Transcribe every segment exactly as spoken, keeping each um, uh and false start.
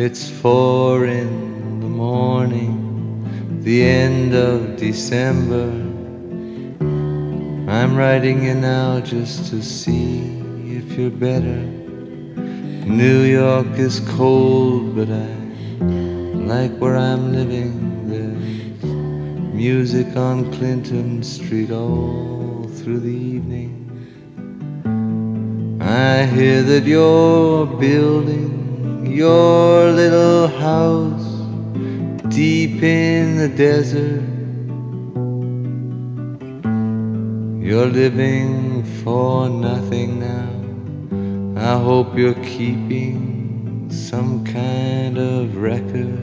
It's four in the morning, the end of December. I'm writing you now just to see if you're better. New York is cold, but I like where I'm living. There's music on Clinton Street all through the evening. I hear that you're building your little house deep in the desert. You're living for nothing now. I hope you're keeping some kind of record.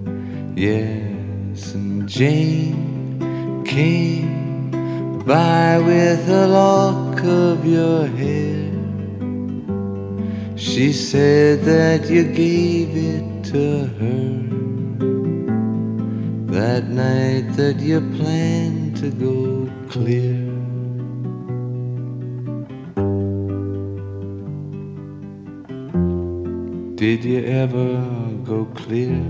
Yes, and Jane came by with a lock of your hair. She said that you gave it to her that night that you planned to go clear. Did you ever go clear?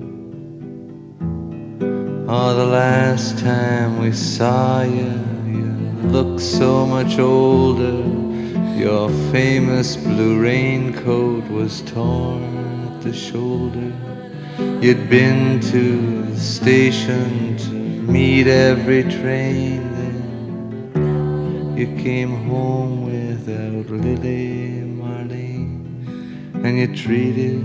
Oh, the last time we saw you, you looked so much older. Your famous blue raincoat was torn at the shoulder. You'd been to the station to meet every train. Then you came home without Lily Marlene, and you treated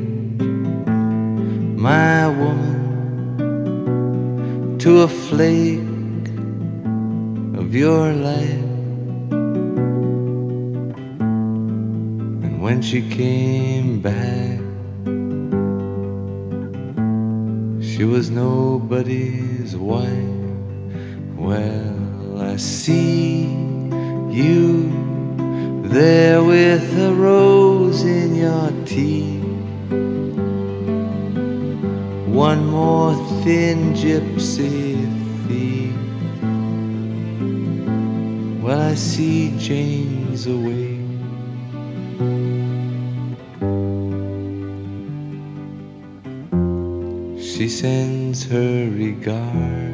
my woman to a flake of your life. And when she came back, she was nobody's wife. Well, I see you there with a rose in your teeth. One more thin gypsy thief. Well, I see Jane's away. She sends her regards.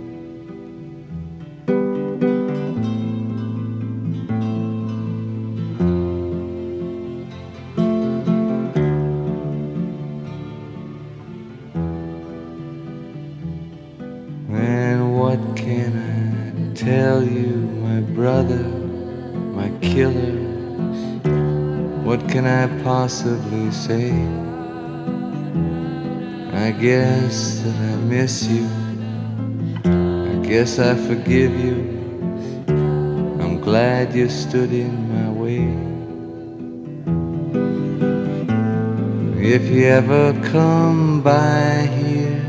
And what can I tell you, my brother, my killer? What can I possibly say? I guess that I miss you. I guess I forgive you. I'm glad you stood in my way. If you ever come by here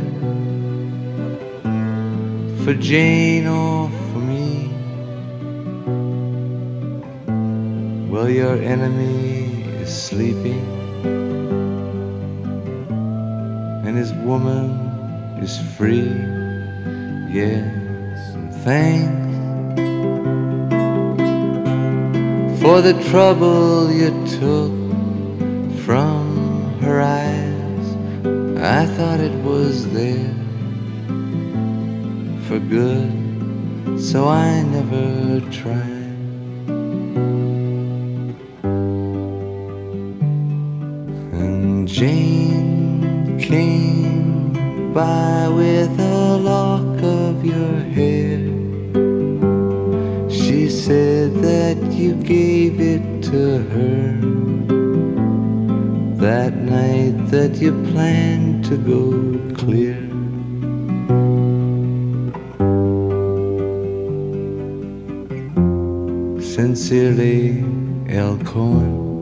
for Jane or for me, well, your enemy is sleeping, and his woman is free. Yes, and thanks for the trouble you took from her eyes. I thought it was there for good, so I never tried. And Jane came by with a lock of your hair. She said that you gave it to her that night that you planned to go clear. Sincerely, L. Cohen.